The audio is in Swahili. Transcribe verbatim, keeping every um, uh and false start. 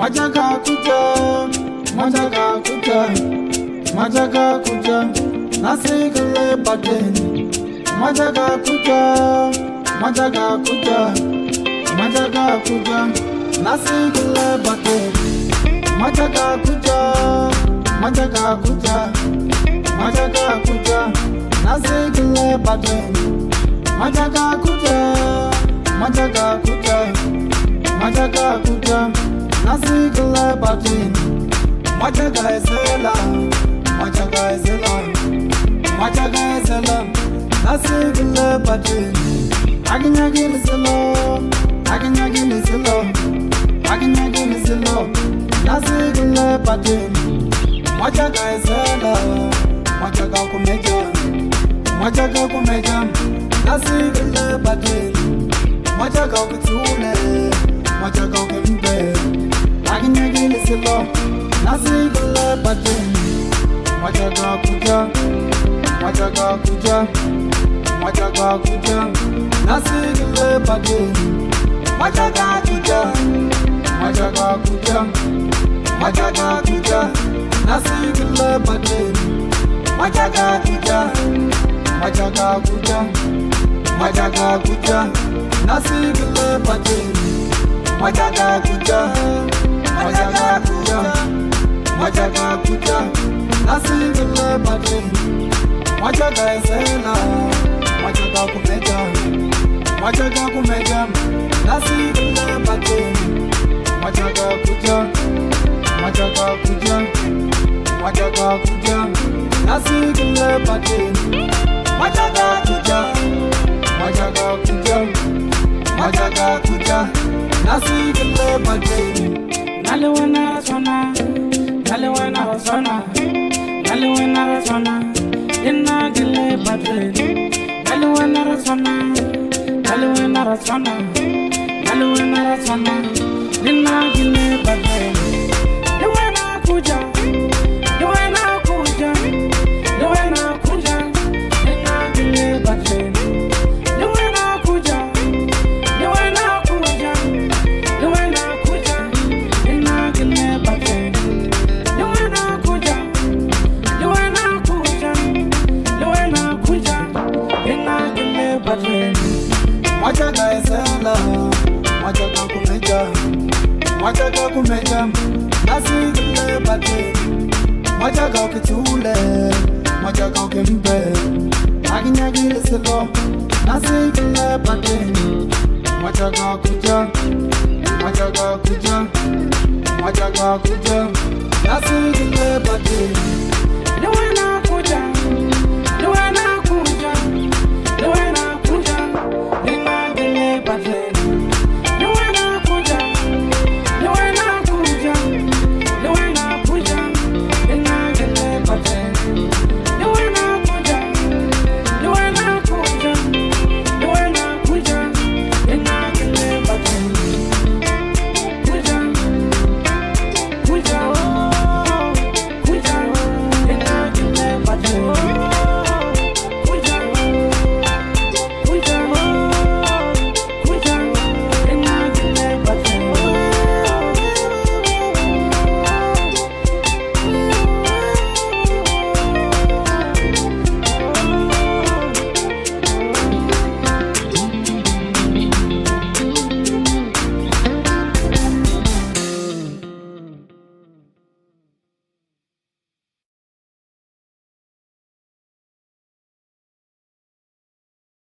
Majaga kuja, majaga kuja, majaga kuja, nasikile badeni. Majaga kuja, majaga kuja, majaga kuja, nasikile badeni. Majaga kuja, majaga kuja, majaga kuja, nasikile badeni. Majaga kuja, majaga kuja, majaga kuja, nasikile badeni. Majaga ezela, majaga ezela, majaga ezela, nasikile badeni. Aginyagile zelo, aginyagile zelo, aginyagile zelo, nasikile badeni. Majaga ezela, majaga kumeja, majaga kumeja, nasikile badeni. Majaga kutule, majaga kembe, aginyagile zelo, nasikile badeni. Majaga kuja, majaga kuja, majaga kuja, nasikile badeni. Majaga kuja, majaga kuja, majaga kuja, nasikile badeni. Majaga kuja, majaga kuja, majaga kuja, nasikile badeni. Majaga kuja, majaga kuja, majaga kuja, nasikile badeni. Majaga ezela, majaga kumeja, majaga kumeja, nasikile badeni. Majaga kuja, majaga kuja, majaga kuja, nasikile badeni. Majaga kuja, majaga kuja, majaga kuja, nasikile badeni. Naliwana sona, naliwana sona, naliwana sona, inna gile badeni. Naliwana sona, naliwana sona, naliwana sona, inna gile badeni. Naliwana kuja, naliwana kuja, naliwana kuja, inna gile badeni. Naliwana kuja, naliwana kuja, naliwana kuja, inna gile badeni. Naliwana kuja, naliwana kuja, naliwana kuja, inna gile badeni. Majaga ezela, majaga kumeja, majaga kumeja, nasikile badeni. Majaga ukitule, majaga ukembe, aginyagile zelo, nasikile badeni. Majaga kuja, majaga kuja, majaga kuja, nasikile badeni.